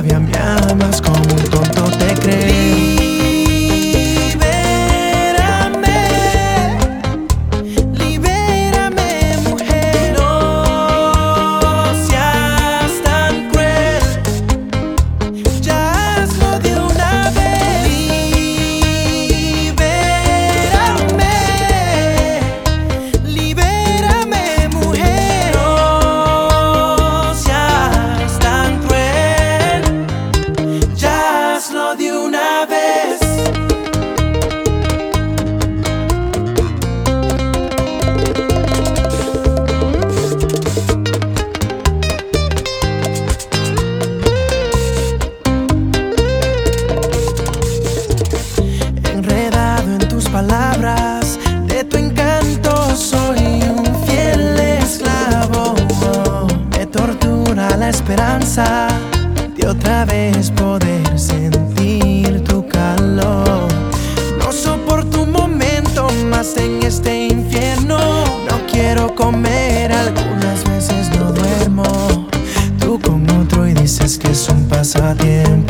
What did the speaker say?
todavía me amas, como un tonto te crees. Palabras de tu encanto, soy un fiel esclavo. Me tortura la esperanza de otra vez poder sentir tu calor. No soporto un momento más en este infierno. No quiero comer, algunas veces no duermo. Tú con otro y dices que es un pasatiempo.